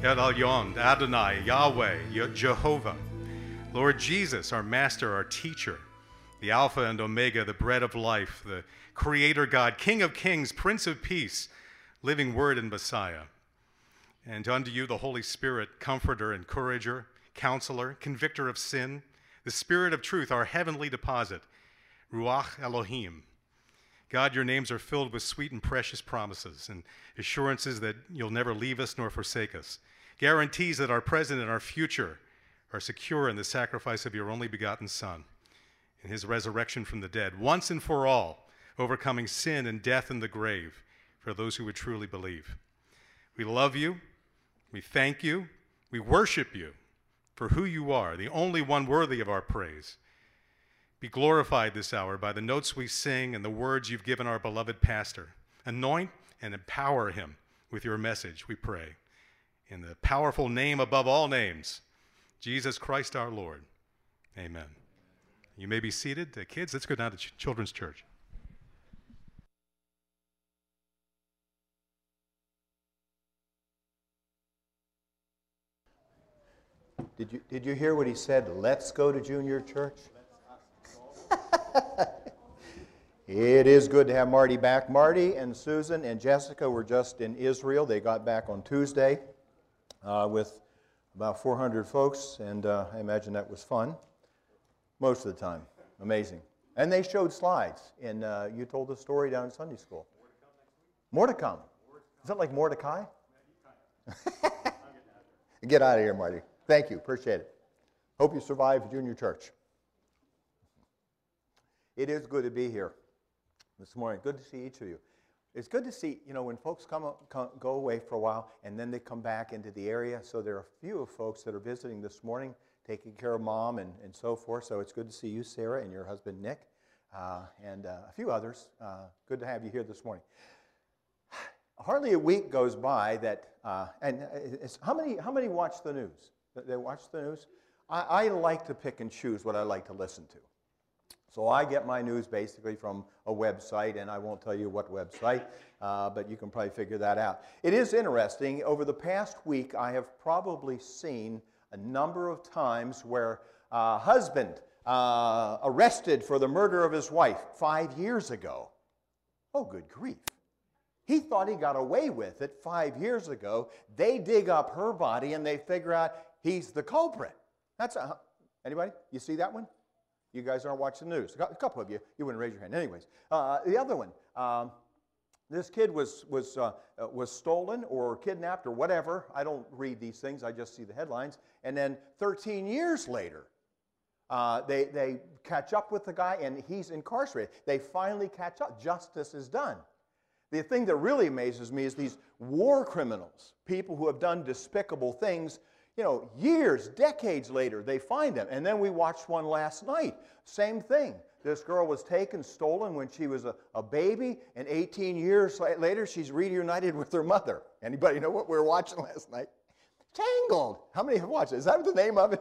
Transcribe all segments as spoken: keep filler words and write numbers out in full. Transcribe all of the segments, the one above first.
El Elyon, Adonai, Yahweh, Jehovah. Lord Jesus, our Master, our Teacher, the Alpha and Omega, the bread of life, the Creator God, King of Kings, Prince of Peace, living Word and Messiah. And unto you the Holy Spirit, Comforter, Encourager, Counselor, Convictor of sin, the Spirit of truth, our heavenly deposit, Ruach Elohim. God, your names are filled with sweet and precious promises and assurances that you'll never leave us nor forsake us, guarantees that our present and our future are secure in the sacrifice of your only begotten Son and his resurrection from the dead, once and for all, overcoming sin and death and the grave for those who would truly believe. We love you, we thank you, we worship you for who you are, the only one worthy of our praise. Be glorified this hour by the notes we sing and the words you've given our beloved pastor. Anoint and empower him with your message, we pray. In the powerful name above all names, Jesus Christ our Lord. Amen. You may be seated. Uh, kids, let's go down to Ch- Children's Church. Did you, did you hear what he said? Let's go to junior church. It is good to have Marty back. Marty and Susan and Jessica were just in Israel. They got back on Tuesday uh, with about four hundred folks, and uh, I imagine that was fun most of the time. Amazing. And they showed slides, and uh, you told the story down in Sunday school. More to come. Is that like Mordecai? Get out of here, Marty. Thank you. Appreciate it. Hope you survive junior church. It is good to be here this morning. Good to see each of you. It's good to see, you know, when folks come, come go away for a while and then they come back into the area. So there are a few of folks that are visiting this morning, taking care of mom and, and so forth. So it's good to see you, Sarah, and your husband, Nick, uh, and uh, a few others. Uh, good to have you here this morning. Hardly a week goes by that, uh, and it's, how many how many watch the news? They watch the news? I, I like to pick and choose what I like to listen to. So I get my news basically from a website, and I won't tell you what website, uh, but you can probably figure that out. It is interesting. Over the past week, I have probably seen a number of times where a husband uh, arrested for the murder of his wife five years ago. Oh, good grief. He thought he got away with it five years ago. They dig up her body, and they figure out he's the culprit. That's a, anybody? You see that one? You guys aren't watching the news. A couple of you, you wouldn't raise your hand. Anyways, uh, the other one, um, this kid was, was, uh, was stolen or kidnapped or whatever. I don't read these things. I just see the headlines. And then thirteen years later, uh, they, they catch up with the guy, and he's incarcerated. They finally catch up. Justice is done. The thing that really amazes me is these war criminals, people who have done despicable things. You know, years, decades later, they find them. And then we watched one last night. Same thing. This girl was taken, stolen when she was a, a baby, and eighteen years later, she's reunited with her mother. Anybody know what we were watching last night? Tangled. How many have watched it? Is that the name of it?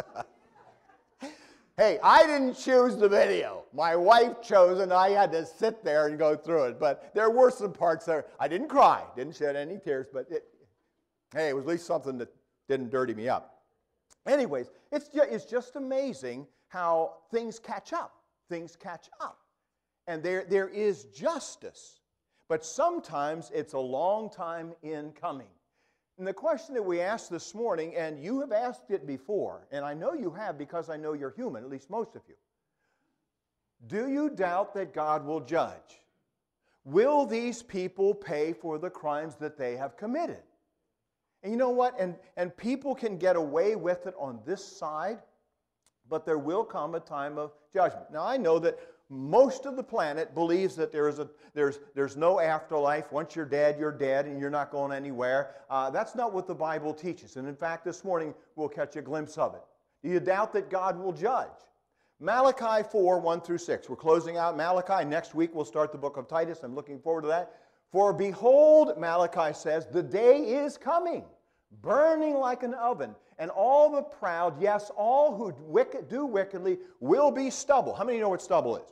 Hey, I didn't choose the video. My wife chose it, and I had to sit there and go through it. But there were some parts there. I didn't cry, didn't shed any tears, but it, hey, it was at least something that didn't dirty me up. Anyways, it's just, it's just amazing how things catch up. Things catch up. And there, there is justice. But sometimes it's a long time in coming. And the question that we asked this morning, and you have asked it before, and I know you have because I know you're human, at least most of you. Do you doubt that God will judge? Will these people pay for the crimes that they have committed? And you know what? And, and people can get away with it on this side, but there will come a time of judgment. Now, I know that most of the planet believes that there is a, there's, there's no afterlife. Once you're dead, you're dead, and you're not going anywhere. Uh, that's not what the Bible teaches. And in fact, this morning, we'll catch a glimpse of it. Do you doubt that God will judge? Malachi four, one through six. We're closing out Malachi. Next week, we'll start the book of Titus. I'm looking forward to that. For behold, Malachi says, the day is coming, burning like an oven, and all the proud, yes, all who wicked, do wickedly, will be stubble. How many know what stubble is?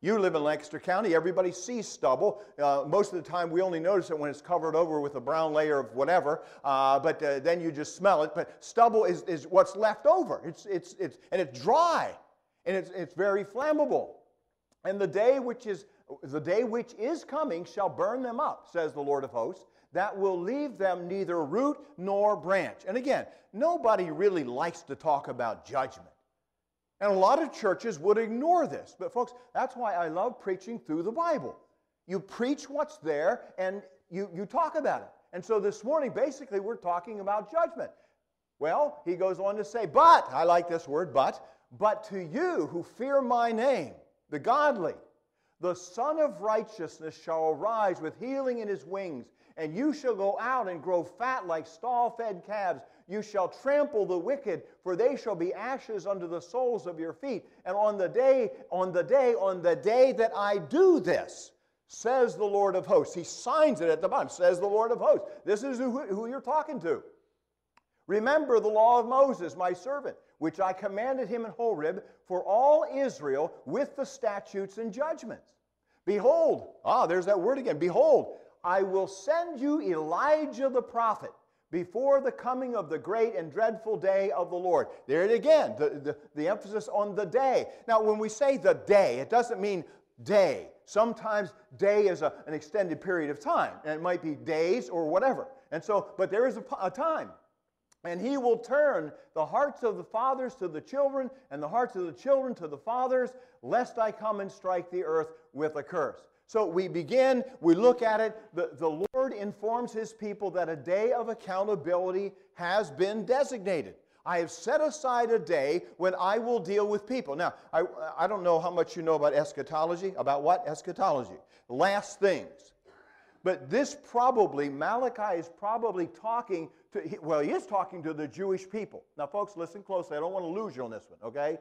You live in Lancaster County, everybody sees stubble. Uh, most of the time we only notice it when it's covered over with a brown layer of whatever, uh, but uh, then you just smell it. But stubble is, is what's left over. It's, it's, it's, and it's dry, and it's, it's very flammable. And the day which is, the day which is coming shall burn them up, says the Lord of hosts, that will leave them neither root nor branch. And again, nobody really likes to talk about judgment. And a lot of churches would ignore this. But folks, that's why I love preaching through the Bible. You preach what's there and you, you talk about it. And so this morning, basically, we're talking about judgment. Well, he goes on to say, but, I like this word, but, but to you who fear my name, the godly, the Son of Righteousness shall arise with healing in his wings, and you shall go out and grow fat like stall-fed calves. You shall trample the wicked, for they shall be ashes under the soles of your feet. And on the day, on the day, on the day that I do this, says the Lord of hosts. He signs it at the bottom, says the Lord of hosts. This is who, who you're talking to. Remember the law of Moses, my servant, which I commanded him in Horeb for all Israel with the statutes and judgments. Behold, ah, there's that word again. Behold, I will send you Elijah the prophet before the coming of the great and dreadful day of the Lord. There it again, the, the, the emphasis on the day. Now, when we say the day, it doesn't mean day. Sometimes day is a, an extended period of time, and it might be days or whatever. And so, but there is a, a time. And he will turn the hearts of the fathers to the children, and the hearts of the children to the fathers, lest I come and strike the earth with a curse. So we begin, we look at it, the, the Lord informs his people that a day of accountability has been designated. I have set aside a day when I will deal with people. Now, I, I don't know how much you know about eschatology. About what? Eschatology. Last things. But this probably, Malachi is probably talking to, well, he is talking to the Jewish people. Now, folks, listen closely. I don't want to lose you on this one, okay?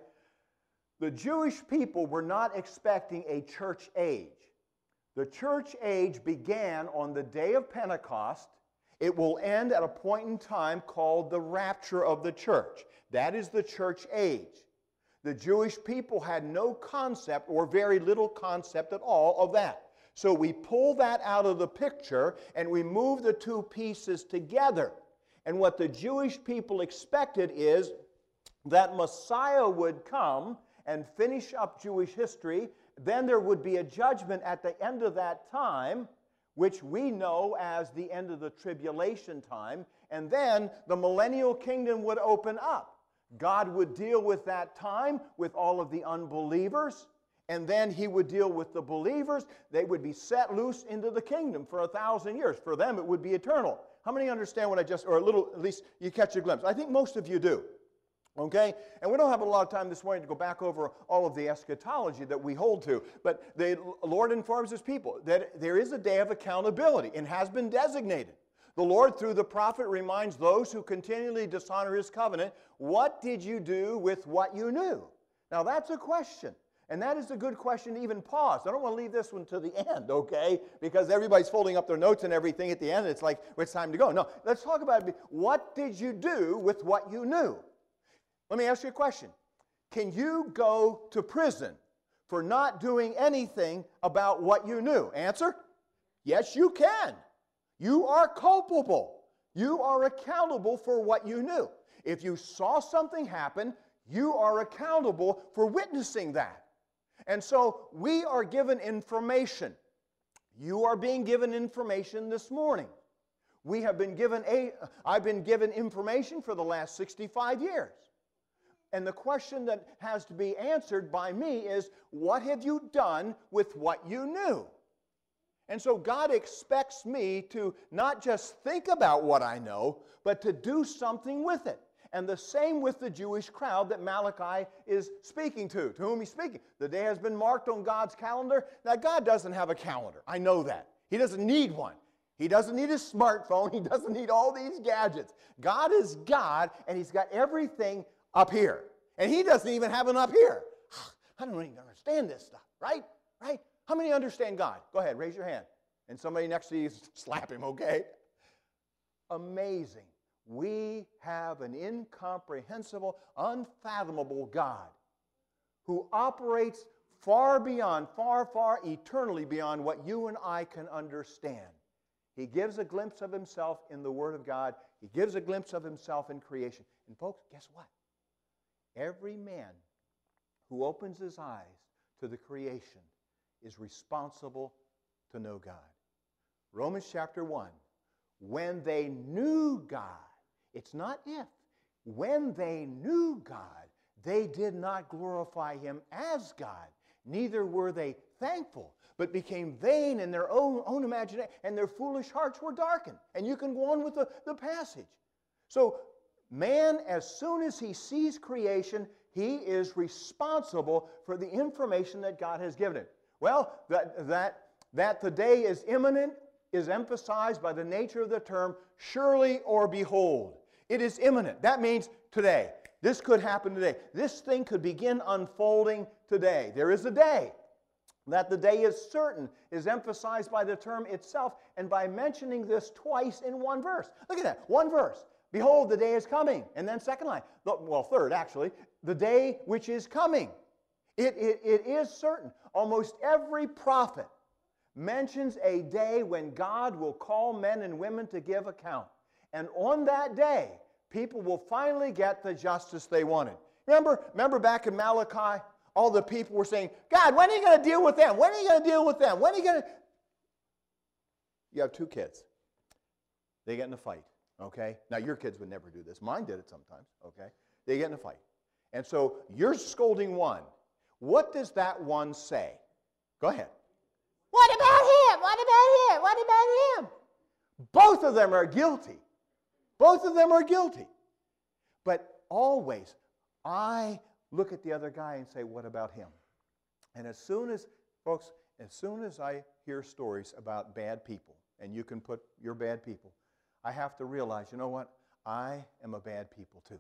The Jewish people were not expecting a church age. The church age began on the day of Pentecost. It will end at a point in time called the rapture of the church. That is the church age. The Jewish people had no concept or very little concept at all of that. So we pull that out of the picture and we move the two pieces together. And what the Jewish people expected is that Messiah would come and finish up Jewish history. Then there would be a judgment at the end of that time, which we know as the end of the tribulation time. And then the millennial kingdom would open up. God would deal with that time with all of the unbelievers. And then he would deal with the believers. They would be set loose into the kingdom for a thousand years. For them, it would be eternal. How many understand what I just, or a little, at least you catch a glimpse? I think most of you do. Okay? And we don't have a lot of time this morning to go back over all of the eschatology that we hold to. But the Lord informs his people that there is a day of accountability and has been designated. The Lord, through the prophet, reminds those who continually dishonor his covenant, what did you do with what you knew? Now, that's a question. And that is a good question to even pause. I don't want to leave this one to the end, okay? Because everybody's folding up their notes and everything at the end. It's like, it's time to go. No, let's talk about it. What did you do with what you knew? Let me ask you a question. Can you go to prison for not doing anything about what you knew? Answer? Yes, you can. You are culpable. You are accountable for what you knew. If you saw something happen, you are accountable for witnessing that. And so we are given information. You are being given information this morning. We have been given a, I've been given information for the last sixty-five years. And the question that has to be answered by me is, what have you done with what you knew? And so God expects me to not just think about what I know, but to do something with it. And the same with the Jewish crowd that Malachi is speaking to, to whom he's speaking. The day has been marked on God's calendar. Now, God doesn't have a calendar. I know that. He doesn't need one. He doesn't need a smartphone. He doesn't need all these gadgets. God is God, and he's got everything up here. And he doesn't even have it up here. I don't even understand this stuff, right? Right? How many understand God? Go ahead, raise your hand. And somebody next to you, slap him, okay? Amazing. We have an incomprehensible, unfathomable God who operates far beyond, far, far, eternally beyond what you and I can understand. He gives a glimpse of himself in the Word of God. He gives a glimpse of himself in creation. And folks, guess what? Every man who opens his eyes to the creation is responsible to know God. Romans chapter one, when they knew God, it's not if, when they knew God, they did not glorify him as God, neither were they thankful, but became vain in their own, own imagination, and their foolish hearts were darkened. And you can go on with the, the passage. So man, as soon as he sees creation, he is responsible for the information that God has given him. Well, that, that, that the day is imminent is emphasized by the nature of the term surely or behold. It is imminent. That means today. This could happen today. This thing could begin unfolding today. There is a day. That the day is certain is emphasized by the term itself and by mentioning this twice in one verse. Look at that. One verse. Behold, the day is coming. And then second line. Well, third, actually. The day which is coming. It, it, it is certain. Almost every prophet mentions a day when God will call men and women to give account. And on that day, people will finally get the justice they wanted. Remember, remember back in Malachi, all the people were saying, God, when are you going to deal with them? When are you going to deal with them? When are you going to... You have two kids. They get in a fight, okay? Now, your kids would never do this. Mine did it sometimes, okay? They get in a fight. And so you're scolding one. What does that one say? Go ahead. What about him? What about him? What about him? Both of them are guilty. Both of them are guilty. But always, I look at the other guy and say, what about him? And as soon as, folks, as soon as I hear stories about bad people, and you can put your bad people, I have to realize, you know what? I am a bad people too.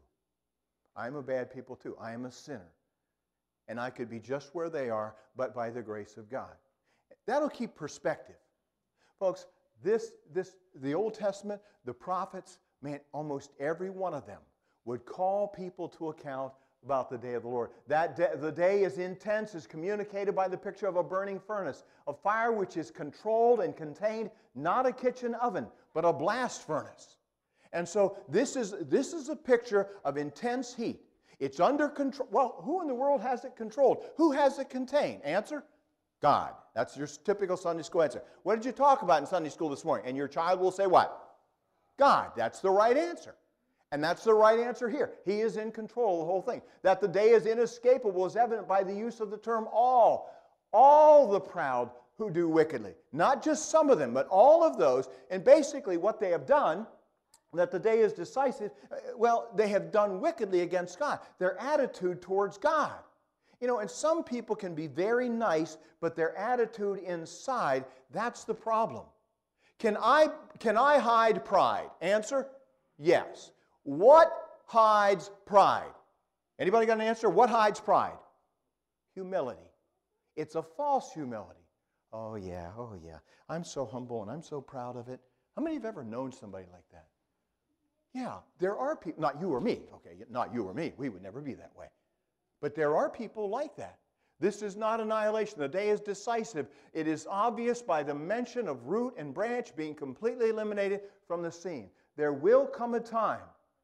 I am a bad people too. I am a sinner. And I could be just where they are, but by the grace of God. That'll keep perspective. Folks, this, this, the Old Testament, the prophets, man, almost every one of them would call people to account about the day of the Lord. That day, the day is intense, is communicated by the picture of a burning furnace, a fire which is controlled and contained, not a kitchen oven, but a blast furnace. And so this is, this is a picture of intense heat. It's under control. Well, who in the world has it controlled? Who has it contained? Answer? God. That's your typical Sunday school answer. What did you talk about in Sunday school this morning? And your child will say what? God. That's the right answer. And that's the right answer here. He is in control of the whole thing. That the day is inescapable is evident by the use of the term all. All the proud who do wickedly. Not just some of them, but all of those. And basically what they have done, that the day is decisive, well, they have done wickedly against God. Their attitude towards God. You know, and some people can be very nice, but their attitude inside, that's the problem. Can I, can I hide pride? Answer? Yes. What hides pride? Anybody got an answer? What hides pride? Humility. It's a false humility. Oh yeah, oh yeah. I'm so humble and I'm so proud of it. How many have ever known somebody like that? Yeah, there are people, not you or me, okay, not you or me. We would never be that way. But there are people like that. This is not annihilation. The day is decisive. It is obvious by the mention of root and branch being completely eliminated from the scene. There will come a time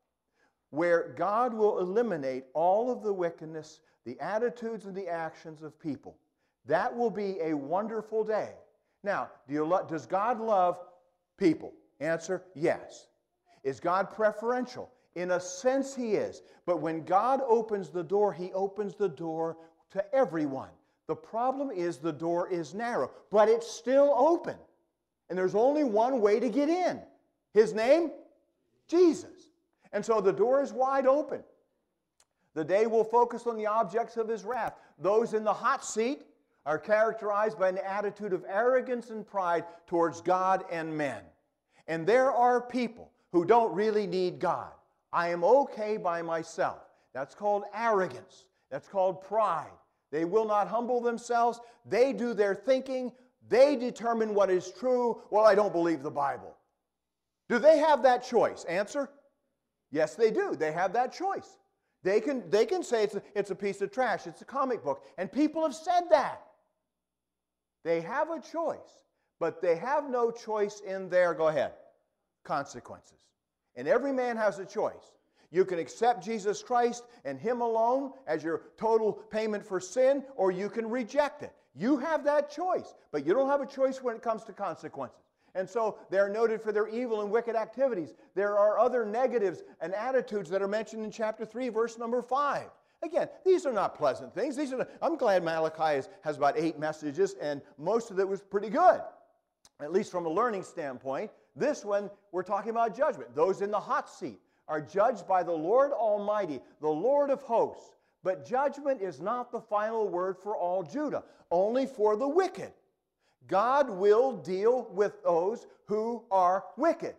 where God will eliminate all of the wickedness, the attitudes and the actions of people. That will be a wonderful day. Now, do you lo- does God love people? Answer, yes. Is God preferential? In a sense, He is. But when God opens the door, He opens the door to everyone. The problem is the door is narrow, but it's still open. And there's only one way to get in. His name? Jesus. And so the door is wide open. The day will focus on the objects of His wrath. Those in the hot seat are characterized by an attitude of arrogance and pride towards God and men. And there are people who don't really need God. I am okay by myself. That's called arrogance. That's called pride. They will not humble themselves. They do their thinking. They determine what is true. Well, I don't believe the Bible. Do they have that choice? Answer? Yes, they do. They have that choice. They can, they can say it's a, it's a piece of trash, it's a comic book, and people have said that. They have a choice, but they have no choice in their, go ahead, consequences. And every man has a choice. You can accept Jesus Christ and Him alone as your total payment for sin, or you can reject it. You have that choice, but you don't have a choice when it comes to consequences. And so they're noted for their evil and wicked activities. There are other negatives and attitudes that are mentioned in chapter three, verse number five. Again, these are not pleasant things. These are. I'm glad Malachi is, has about eight messages, and most of it was pretty good, at least from a learning standpoint. This one, we're talking about judgment. Those in the hot seat are judged by the Lord Almighty, the Lord of hosts. But judgment is not the final word for all Judah, only for the wicked. God will deal with those who are wicked.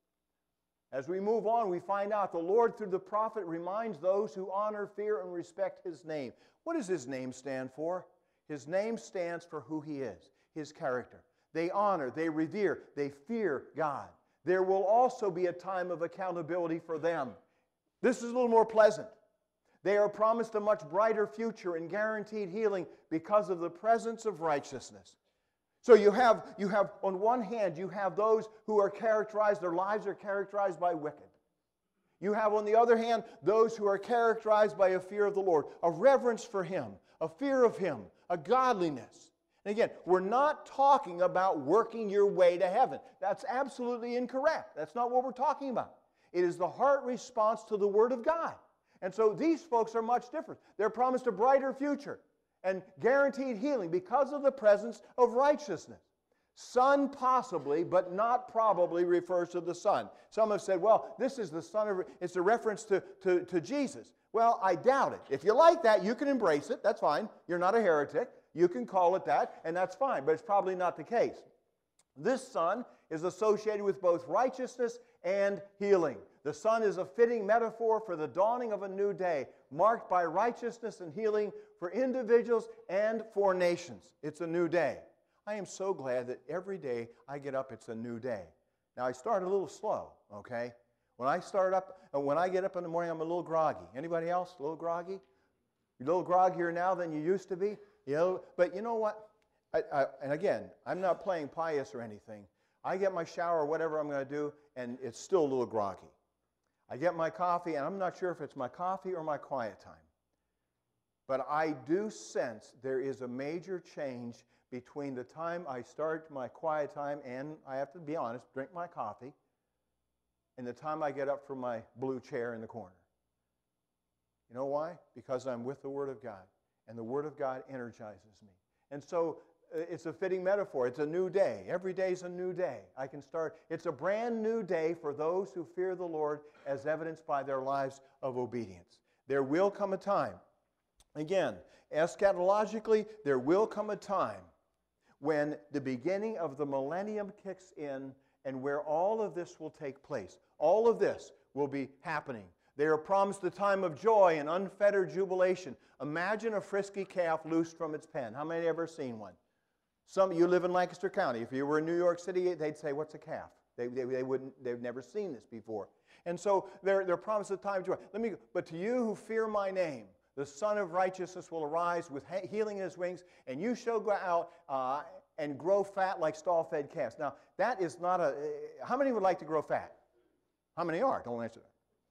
As we move on, we find out the Lord, through the prophet, reminds those who honor, fear, and respect His name. What does His name stand for? His name stands for who He is, His character. They honor, they revere, they fear God. There will also be a time of accountability for them. This is a little more pleasant. They are promised a much brighter future and guaranteed healing because of the presence of righteousness. So you have, you have, on one hand, you have those who are characterized, their lives are characterized by wicked. You have, on the other hand, those who are characterized by a fear of the Lord, a reverence for Him, a fear of Him, a godliness. And again, we're not talking about working your way to heaven. That's absolutely incorrect. That's not what we're talking about. It is the heart response to the Word of God. And so these folks are much different. They're promised a brighter future and guaranteed healing because of the presence of righteousness. Son possibly, but not probably, refers to the Son. Some have said, well, this is the Son of, it's a reference to, to, to Jesus. Well, I doubt it. If you like that, you can embrace it. That's fine. You're not a heretic. You can call it that, and that's fine, but it's probably not the case. This Son is associated with both righteousness and healing. The Son is a fitting metaphor for the dawning of a new day, marked by righteousness and healing for individuals and for nations. It's a new day. I am so glad that every day I get up, it's a new day. Now, I start a little slow, okay? When I start up, when I get up in the morning, I'm a little groggy. Anybody else a little groggy? You're a little groggier now than you used to be? You know, but you know what? I, I, and again, I'm not playing pious or anything. I get my shower or whatever I'm going to do, and it's still a little groggy. I get my coffee, and I'm not sure if it's my coffee or my quiet time. But I do sense there is a major change between the time I start my quiet time and, I have to be honest, drink my coffee, and the time I get up from my blue chair in the corner. You know why? Because I'm with the Word of God, and the Word of God energizes me. And so it's a fitting metaphor. It's a new day. Every day is a new day. I can start. It's a brand new day for those who fear the Lord, as evidenced by their lives of obedience. There will come a time, again, eschatologically, there will come a time when the beginning of the millennium kicks in and where all of this will take place. All of this will be happening. They are promised a time of joy and unfettered jubilation. Imagine a frisky calf loosed from its pen. How many have ever seen one? Some of you live in Lancaster County. If you were in New York City, they'd say, what's a calf? They, they, they wouldn't, they've never seen this before. And so they're, they're promised a time of joy. Let me, but to you who fear my name, the Son of Righteousness will arise with healing in His wings, and you shall go out uh, and grow fat like stall-fed calves. Now, that is not a... How many would like to grow fat? How many are? Don't answer that.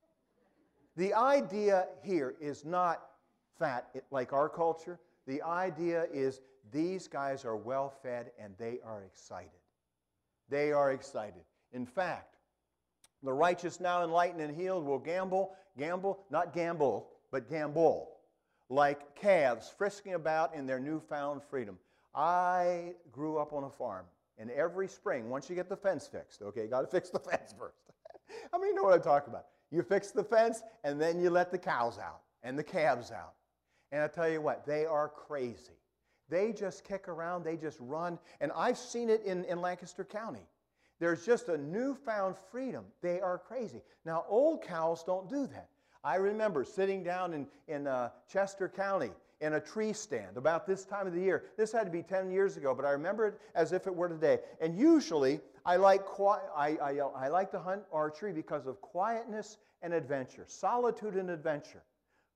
The idea here is not fat like our culture. The idea is these guys are well-fed and they are excited. They are excited. In fact, the righteous now enlightened and healed will gamble, gamble, not gamble, but gambol, like calves frisking about in their newfound freedom. I grew up on a farm, and every spring, once you get the fence fixed, okay, you got to fix the fence first. How many know what I'm talking about? You fix the fence, and then you let the cows out and the calves out. And I tell you what, they are crazy. They just kick around, they just run, and I've seen it in, in Lancaster County. There's just a newfound freedom. They are crazy. Now, old cows don't do that. I remember sitting down in, in uh, Chester County in a tree stand about this time of the year. This had to be ten years ago, but I remember it as if it were today. And usually, I like, I, I, I like to hunt archery because of quietness and adventure, solitude and adventure.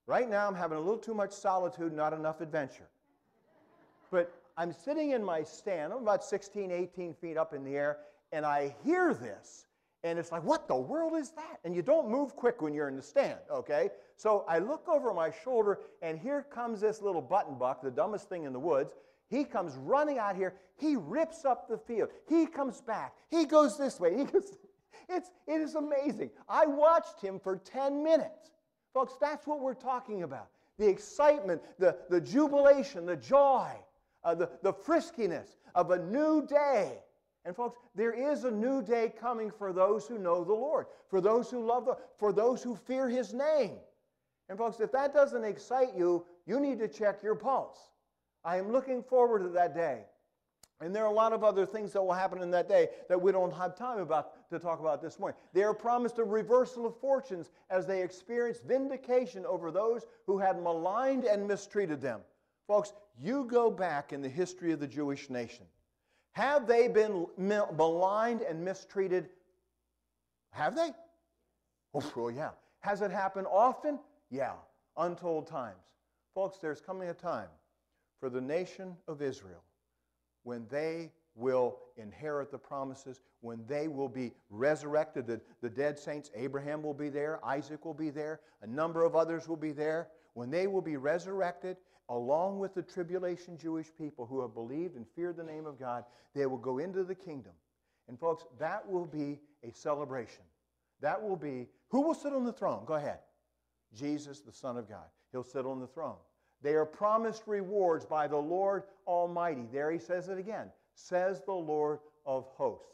Right now, I'm having a little too much solitude, not enough adventure. But I'm sitting in my stand. I'm about sixteen, eighteen feet up in the air, and I hear this. And it's like, what the world is that? And you don't move quick when you're in the stand, okay? So I look over my shoulder, and here comes this little button buck, the dumbest thing in the woods. He comes running out here. He rips up the field. He comes back. He goes this way. He goes, it's, it is amazing. I watched him for ten minutes. Folks, that's what we're talking about. The excitement, the, the jubilation, the joy, uh, the, the friskiness of a new day. And folks, there is a new day coming for those who know the Lord, for those who love the, for those who fear His name. And folks, if that doesn't excite you, you need to check your pulse. I am looking forward to that day. And there are a lot of other things that will happen in that day that we don't have time about to talk about this morning. They are promised a reversal of fortunes as they experience vindication over those who had maligned and mistreated them. Folks, you go back in the history of the Jewish nation. Have they been maligned and mistreated? Have they? Oh, well, yeah. Has it happened often? Yeah. Untold times. Folks, there's coming a time for the nation of Israel when they will inherit the promises, when they will be resurrected. The, the dead saints, Abraham will be there, Isaac will be there, a number of others will be there. When they will be resurrected, along with the tribulation Jewish people who have believed and feared the name of God, they will go into the kingdom. And folks, that will be a celebration. That will be, who will sit on the throne? Go ahead. Jesus, the Son of God. He'll sit on the throne. They are promised rewards by the Lord Almighty. There he says it again. Says the Lord of hosts.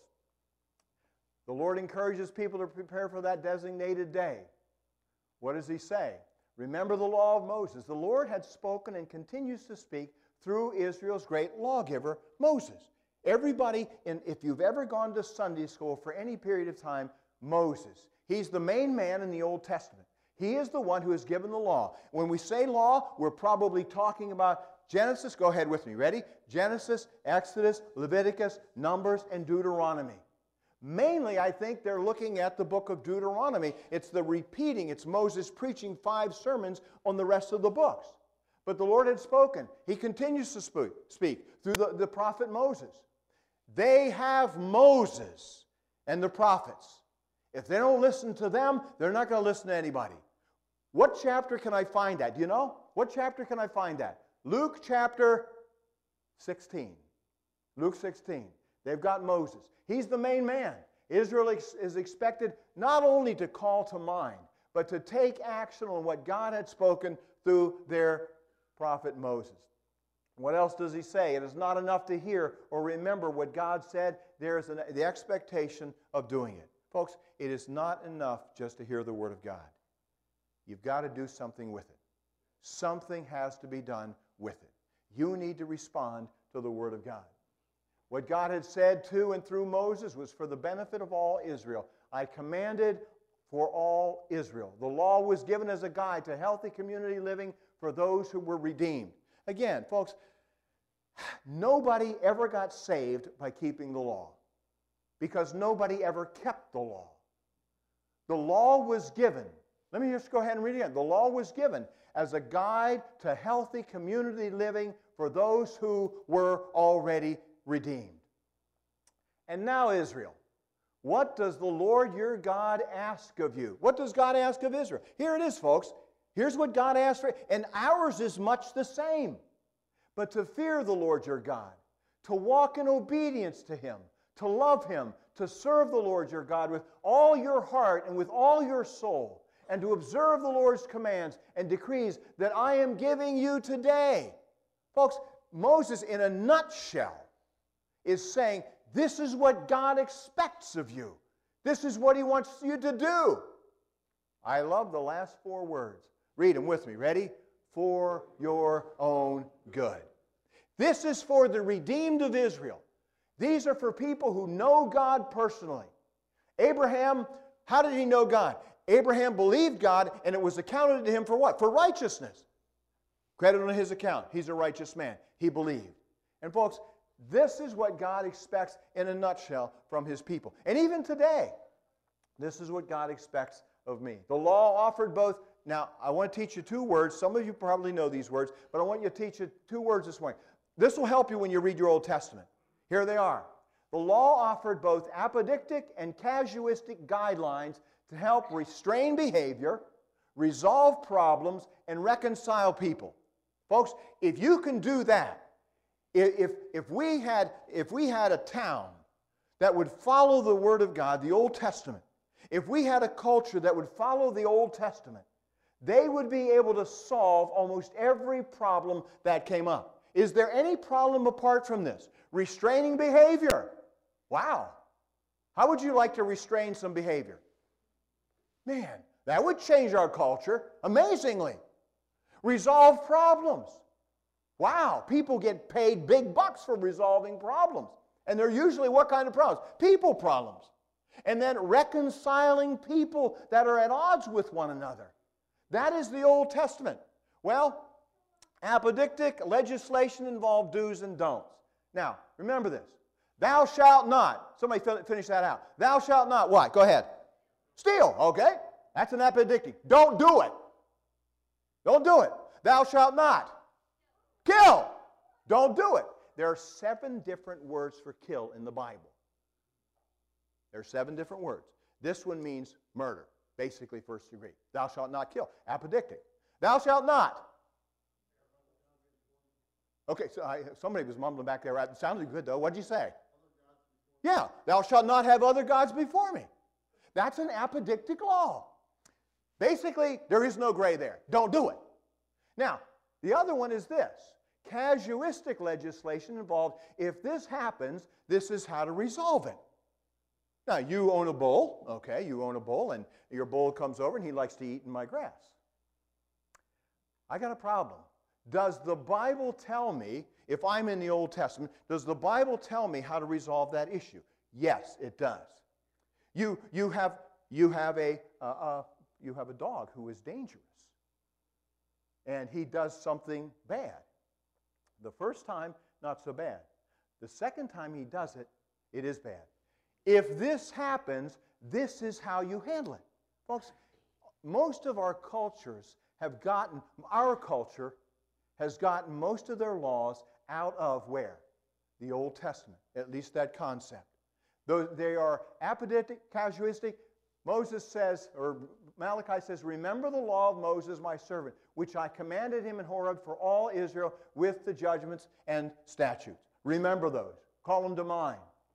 The Lord encourages people to prepare for that designated day. What does he say? Remember the law of Moses. The Lord had spoken and continues to speak through Israel's great lawgiver, Moses. Everybody, in, if you've ever gone to Sunday school for any period of time, Moses. He's the main man in the Old Testament. He is the one who has given the law. When we say law, we're probably talking about Genesis. Go ahead with me. Ready? Genesis, Exodus, Leviticus, Numbers, and Deuteronomy. Mainly, I think they're looking at the book of Deuteronomy. It's the repeating. It's Moses preaching five sermons on the rest of the books. But the Lord had spoken. He continues to speak, speak through the, the prophet Moses. They have Moses and the prophets. If they don't listen to them, they're not going to listen to anybody. What chapter can I find that? Do you know? What chapter can I find that? Luke chapter sixteen. Luke sixteen. They've got Moses. He's the main man. Israel is expected not only to call to mind, but to take action on what God had spoken through their prophet Moses. What else does he say? It is not enough to hear or remember what God said. There is an, the expectation of doing it. Folks, it is not enough just to hear the Word of God. You've got to do something with it. Something has to be done with it. You need to respond to the Word of God. What God had said to and through Moses was for the benefit of all Israel. I commanded for all Israel. The law was given as a guide to healthy community living for those who were redeemed. Again, folks, nobody ever got saved by keeping the law because nobody ever kept the law. The law was given. Let me just go ahead and read it again. The law was given as a guide to healthy community living for those who were already redeemed. And now, Israel, what does the Lord your God ask of you? What does God ask of Israel? Here it is, folks. Here's what God asked for, and ours is much the same. But to fear the Lord your God, to walk in obedience to Him, to love Him, to serve the Lord your God with all your heart and with all your soul, and to observe the Lord's commands and decrees that I am giving you today. Folks, Moses, in a nutshell, is saying, this is what God expects of you. This is what He wants you to do. I love the last four words. Read them with me. Ready? For your own good. This is for the redeemed of Israel. These are for people who know God personally. Abraham, how did he know God? Abraham believed God, and it was accounted to him for what? For righteousness. Credit on his account. He's a righteous man. He believed. And folks, this is what God expects in a nutshell from His people. And even today, this is what God expects of me. The law offered both. Now, I want to teach you two words. Some of you probably know these words, but I want you to teach you two words this morning. This will help you when you read your Old Testament. Here they are. The law offered both apodictic and casuistic guidelines to help restrain behavior, resolve problems, and reconcile people. Folks, if you can do that, if, if, we had, if we had a town that would follow the Word of God, the Old Testament, if we had a culture that would follow the Old Testament, they would be able to solve almost every problem that came up. Is there any problem apart from this? Restraining behavior. Wow. How would you like to restrain some behavior? Man, that would change our culture amazingly. Resolve problems. Wow, people get paid big bucks for resolving problems. And they're usually what kind of problems? People problems. And then reconciling people that are at odds with one another. That is the Old Testament. Well, apodictic legislation involved do's and don'ts. Now, remember this. Thou shalt not. Somebody finish that out. Thou shalt not what? Go ahead. Steal, okay? That's an apodictic. Don't do it. Don't do it. Thou shalt not. Kill. Don't do it. There are seven different words for kill in the Bible. There are seven different words. This one means murder, basically first degree. Thou shalt not kill. Apodictic. Thou shalt not. Okay, so I, somebody was mumbling back there. It sounded good, though. What did you say? Yeah, thou shalt not have other gods before me. That's an apodictic law. Basically, there is no gray there. Don't do it. Now, the other one is this. Casuistic legislation involved, if this happens, this is how to resolve it. Now, you own a bull, okay, you own a bull, and your bull comes over and he likes to eat in my grass. I got a problem. Does the Bible tell me, if I'm in the Old Testament, does the Bible tell me how to resolve that issue? Yes, it does. You, you, have, you, have, a, uh, uh, you have a dog who is dangerous, and he does something bad. The first time, not so bad. The second time he does it, it is bad. If this happens, this is how you handle it. Folks, most of our cultures have gotten, our culture has gotten most of their laws out of where? The Old Testament, at least that concept. Though they are apodictic, casuistic, Moses says, or Malachi says, remember the law of Moses, my servant, which I commanded him in Horeb for all Israel with the judgments and statutes. Remember those. Call them to mind.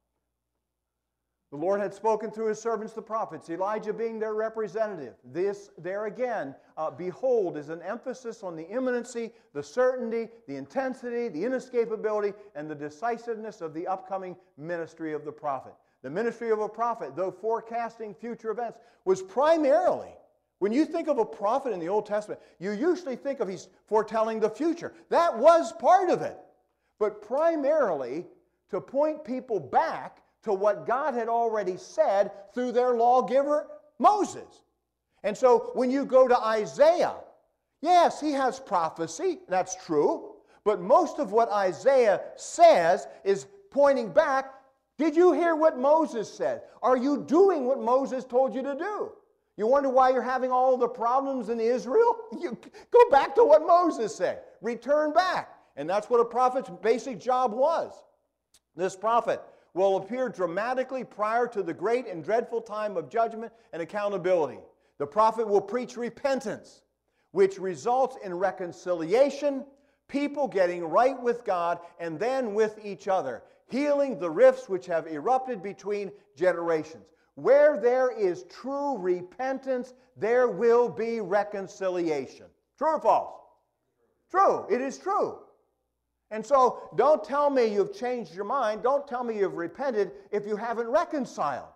The Lord had spoken through his servants, the prophets, Elijah being their representative. This, there again, uh, behold, is an emphasis on the imminency, the certainty, the intensity, the inescapability, and the decisiveness of the upcoming ministry of the prophet. The ministry of a prophet, though forecasting future events, was primarily, when you think of a prophet in the Old Testament, you usually think of he's foretelling the future. That was part of it. But primarily to point people back to what God had already said through their lawgiver, Moses. And so when you go to Isaiah, yes, he has prophecy, that's true, but most of what Isaiah says is pointing back. Did you hear what Moses said? Are you doing what Moses told you to do? You wonder why you're having all the problems in Israel? You go back to what Moses said. Return back. And that's what a prophet's basic job was. This prophet will appear dramatically prior to the great and dreadful time of judgment and accountability. The prophet will preach repentance, which results in reconciliation, people getting right with God and then with each other, healing the rifts which have erupted between generations. Where there is true repentance, there will be reconciliation. True or false? True. It is true. And so don't tell me you've changed your mind. Don't tell me you've repented if you haven't reconciled.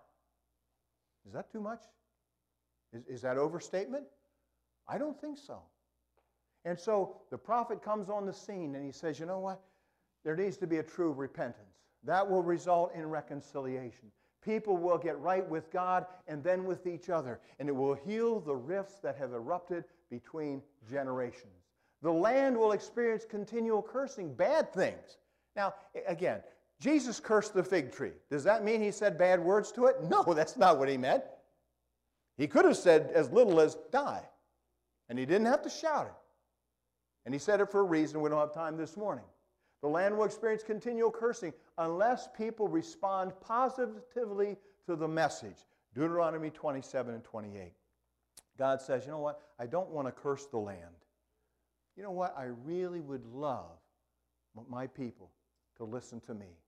Is that too much? Is, is that overstatement? I don't think so. And so the prophet comes on the scene and he says, you know what? There needs to be a true repentance. That will result in reconciliation. People will get right with God and then with each other. And it will heal the rifts that have erupted between generations. The land will experience continual cursing, bad things. Now, again, Jesus cursed the fig tree. Does that mean he said bad words to it? No, that's not what he meant. He could have said as little as die, and he didn't have to shout it. And he said it for a reason we don't have time this morning. The land will experience continual cursing unless people respond positively to the message. Deuteronomy twenty-seven and twenty-eight. God says, you know what? I don't want to curse the land. You know what? I really would love my people to listen to me.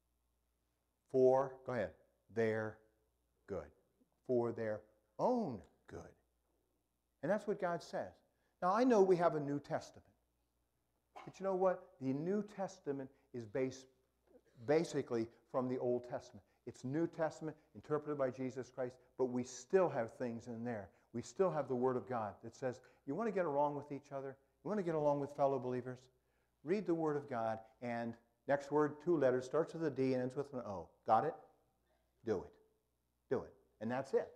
For, go ahead, their good. For their own good. And that's what God says. Now, I know we have a New Testament. But you know what? The New Testament is based basically from the Old Testament. It's New Testament interpreted by Jesus Christ, but we still have things in there. We still have the Word of God that says, you want to get along with each other? You want to get along with fellow believers? Read the Word of God, and next word, two letters, starts with a D and ends with an O. Got it? Do it. Do it. And that's it.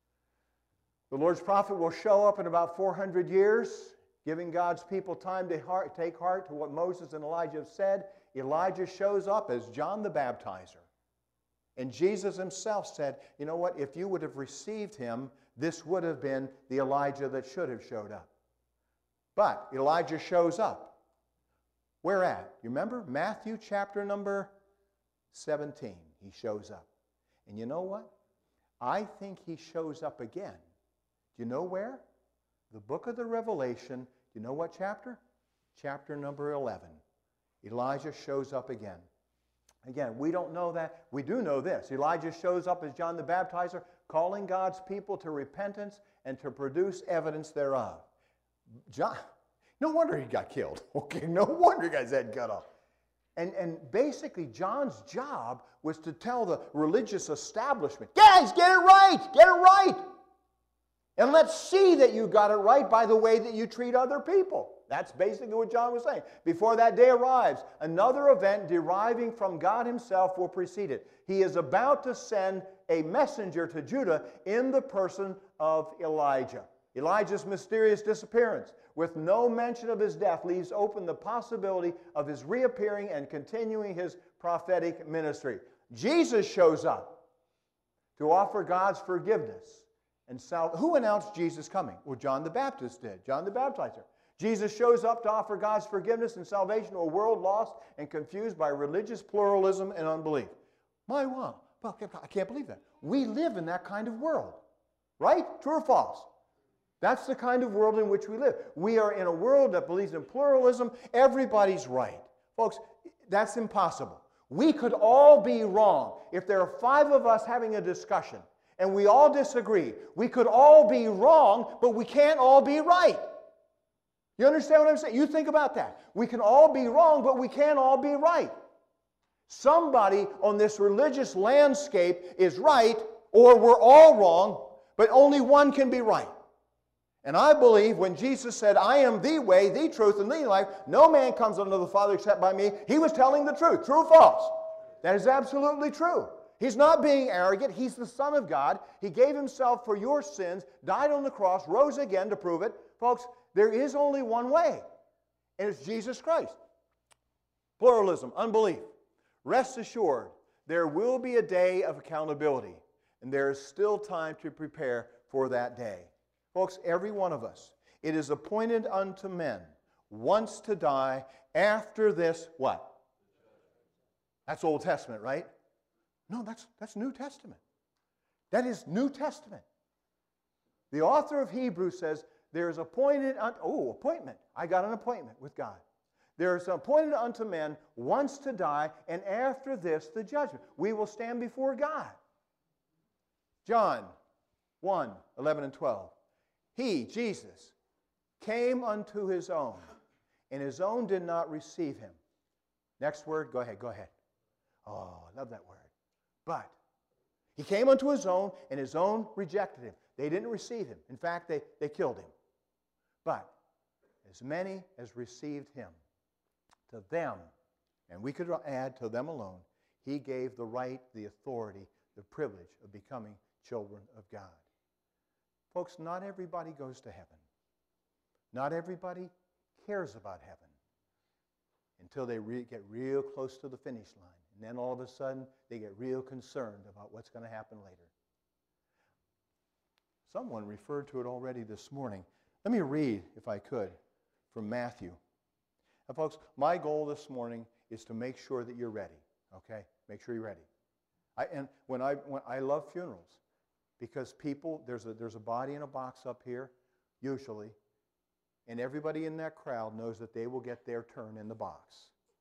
The Lord's prophet will show up in about four hundred years, giving God's people time to heart, take heart to what Moses and Elijah have said. Elijah shows up as John the Baptizer. And Jesus himself said, you know what, if you would have received him, this would have been the Elijah that should have showed up. But Elijah shows up. Where at? You remember? Matthew chapter number seventeen. He shows up. And you know what? I think he shows up again. Do you know where? The book of the Revelation. Do you know what chapter? Chapter number eleven. Elijah shows up again. Again, we don't know that. We do know this. Elijah shows up as John the Baptizer, calling God's people to repentance and to produce evidence thereof. John, no wonder he got killed. Okay, no wonder he got his head cut off. And, and basically, John's job was to tell the religious establishment, guys, get it right, get it right. And let's see that you got it right by the way that you treat other people. That's basically what John was saying. Before that day arrives, another event deriving from God himself will precede it. He is about to send a messenger to Judah in the person of Elijah. Elijah's mysterious disappearance, with no mention of his death, leaves open the possibility of his reappearing and continuing his prophetic ministry. Jesus shows up to offer God's forgiveness and salvation. Who announced Jesus coming? Well, John the Baptist did, John the Baptizer. Jesus shows up to offer God's forgiveness and salvation to a world lost and confused by religious pluralism and unbelief. My wow, I can't believe that. We live in that kind of world, right? True or false? That's the kind of world in which we live. We are in a world that believes in pluralism. Everybody's right. Folks, that's impossible. We could all be wrong. If there are five of us having a discussion and we all disagree, we could all be wrong, but we can't all be right. You understand what I'm saying? You think about that. We can all be wrong, but we can't all be right. Somebody on this religious landscape is right, or we're all wrong, but only one can be right. And I believe when Jesus said, I am the way, the truth, and the life, no man comes unto the Father except by me, he was telling the truth. True or false? That is absolutely true. He's not being arrogant. He's the Son of God. He gave himself for your sins, died on the cross, rose again to prove it. Folks, there is only one way, and it's Jesus Christ. Pluralism, unbelief. Rest assured, there will be a day of accountability, and there is still time to prepare for that day. Folks, every one of us, it is appointed unto men once to die, after this, what? That's Old Testament, right? No, that's, that's New Testament. That is New Testament. The author of Hebrews says, there is appointed, unto, oh, appointment. I got an appointment with God. There is appointed unto men once to die, and after this the judgment. We will stand before God. John one, eleven and twelve. He, Jesus, came unto his own, and his own did not receive him. Next word, go ahead, go ahead. Oh, I love that word. But he came unto his own, and his own rejected him. They didn't receive him. In fact, they, they killed him. But as many as received him, to them, and we could add to them alone, he gave the right, the authority, the privilege of becoming children of God. Folks, not everybody goes to heaven. Not everybody cares about heaven until they re- get real close to the finish line. And then all of a sudden, they get real concerned about what's going to happen later. Someone referred to it already this morning. Let me read, if I could, from Matthew. And folks, my goal this morning is to make sure that you're ready, okay? Make sure you're ready. I, and when I, when I love funerals, because people, there's a, there's a body in a box up here, usually, and everybody in that crowd knows that they will get their turn in the box.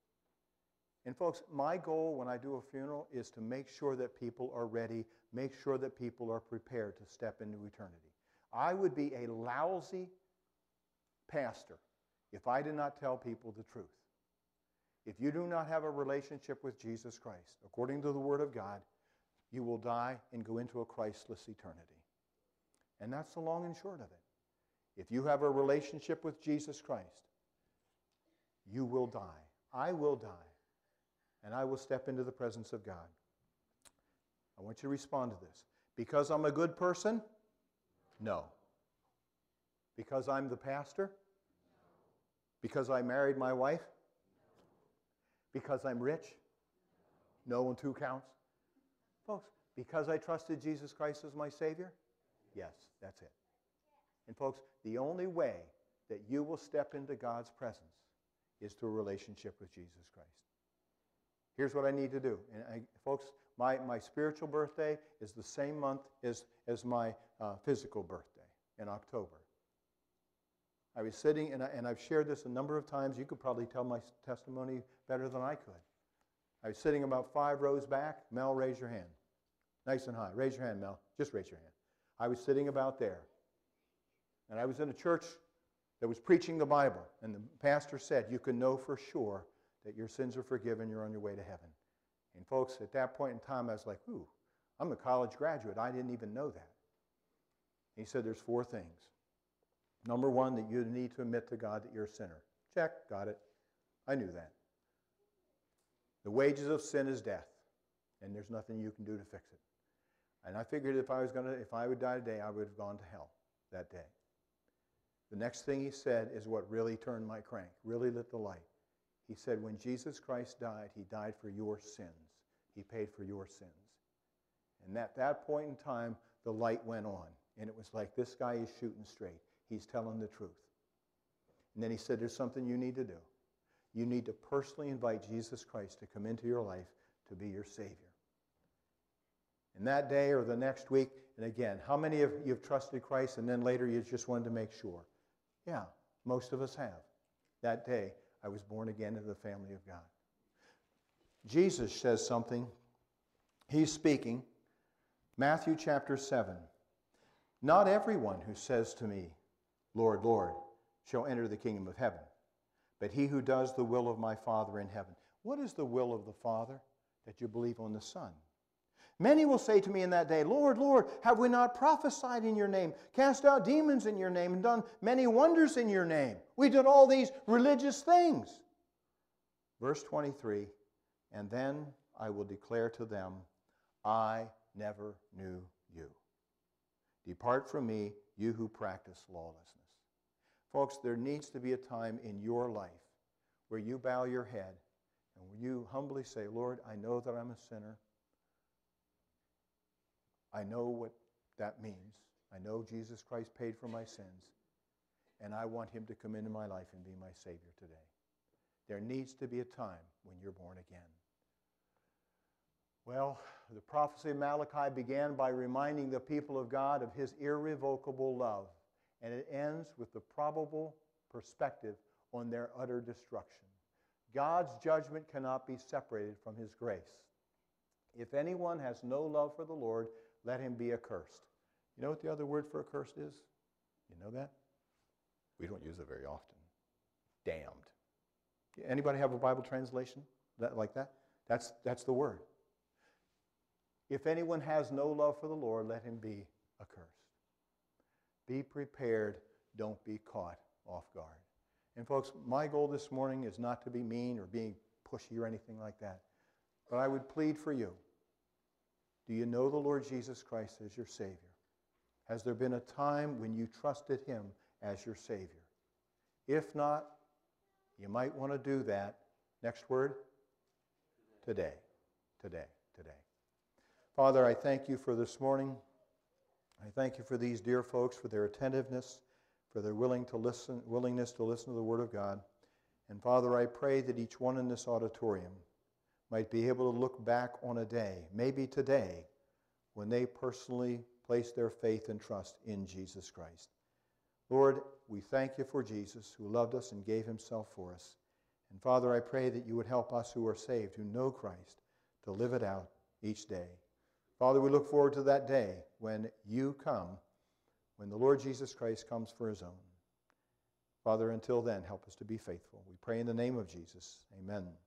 And folks, my goal when I do a funeral is to make sure that people are ready, make sure that people are prepared to step into eternity. I would be a lousy pastor if I did not tell people the truth. If you do not have a relationship with Jesus Christ, according to the Word of God, you will die and go into a Christless eternity. And that's the long and short of it. If you have a relationship with Jesus Christ, you will die. I will die. And I will step into the presence of God. I want you to respond to this. Because I'm a good person? No. Because I'm the pastor? Because I married my wife? Because I'm rich? No, and two counts. Folks, because I trusted Jesus Christ as my Savior? Yes, that's it. And folks, the only way that you will step into God's presence is through a relationship with Jesus Christ. Here's what I need to do. And I, folks, my, my spiritual birthday is the same month as, as my uh, physical birthday in October. I was sitting, and, I, and I've shared this a number of times. You could probably tell my testimony better than I could. I was sitting about five rows back. Mel, raise your hand. Nice and high. Raise your hand, Mel. Just raise your hand. I was sitting about there. And I was in a church that was preaching the Bible. And the pastor said, you can know for sure that your sins are forgiven, you're on your way to heaven. And folks, at that point in time, I was like, ooh, I'm a college graduate. I didn't even know that. And he said there's four things. Number one, that you need to admit to God that you're a sinner. Check, got it. I knew that. The wages of sin is death, and there's nothing you can do to fix it. And I figured if I was gonna, if I would die today, I would have gone to hell that day. The next thing he said is what really turned my crank, really lit the light. He said, when Jesus Christ died, he died for your sins. He paid for your sins. And at that point in time, the light went on. And it was like, this guy is shooting straight. He's telling the truth. And then he said, there's something you need to do. You need to personally invite Jesus Christ to come into your life to be your Savior. And that day or the next week, and again, how many of you have trusted Christ and then later you just wanted to make sure? Yeah, most of us have. That day, I was born again into the family of God. Jesus says something. He's speaking. Matthew chapter seven. Not everyone who says to me, Lord, Lord, shall enter the kingdom of heaven, but he who does the will of my Father in heaven. What is the will of the Father? That you believe on the Son. Many will say to me in that day, Lord, Lord, have we not prophesied in your name, cast out demons in your name, and done many wonders in your name? We did all these religious things. Verse twenty-three, and then I will declare to them, I never knew you. Depart from me, you who practice lawlessness. Folks, there needs to be a time in your life where you bow your head and where you humbly say, Lord, I know that I'm a sinner. I know what that means. I know Jesus Christ paid for my sins, and I want him to come into my life and be my Savior today. There needs to be a time when you're born again. Well, the prophecy of Malachi began by reminding the people of God of his irrevocable love, and it ends with the probable perspective on their utter destruction. God's judgment cannot be separated from his grace. If anyone has no love for the Lord, let him be accursed. You know what the other word for accursed is? You know that? We don't use it very often. Damned. Anybody have a Bible translation that, like that? That's, that's the word. If anyone has no love for the Lord, let him be accursed. Be prepared. Don't be caught off guard. And folks, my goal this morning is not to be mean or being pushy or anything like that. But I would plead for you. Do you know the Lord Jesus Christ as your Savior? Has there been a time when you trusted him as your Savior? If not, you might want to do that. Next word? Today. Today. Today. Father, I thank you for this morning. I thank you for these dear folks, for their attentiveness, for their willing to listen, willingness to listen to the Word of God. And Father, I pray that each one in this auditorium might be able to look back on a day, maybe today, when they personally place their faith and trust in Jesus Christ. Lord, we thank you for Jesus, who loved us and gave himself for us. And Father, I pray that you would help us who are saved, who know Christ, to live it out each day. Father, we look forward to that day when you come, when the Lord Jesus Christ comes for his own. Father, until then, help us to be faithful. We pray in the name of Jesus. Amen.